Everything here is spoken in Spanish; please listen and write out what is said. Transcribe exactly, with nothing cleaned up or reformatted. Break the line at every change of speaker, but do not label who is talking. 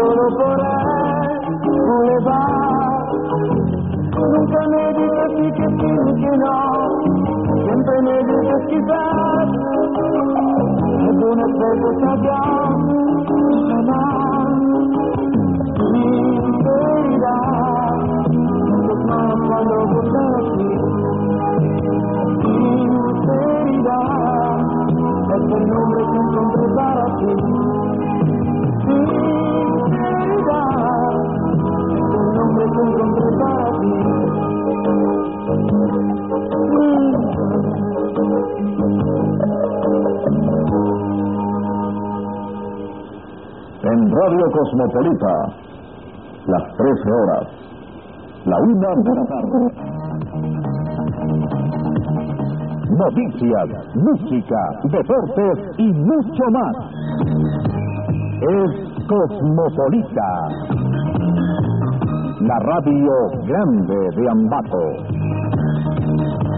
todo por él, tú le vas. Nunca me dices sí que sí ni que no, siempre me dices quizás. Algunas veces adiós, jamás. Sinceridad, muchas manos cuando buscan así. Sinceridad, es el nombre que encontré para ti. Sinceridad, es el nombre que encontré para ti.
En Radio Cosmopolita, las trece horas, la una de la tarde. Noticias, música, deportes y mucho más. Es Cosmopolita, la radio grande de Ambato.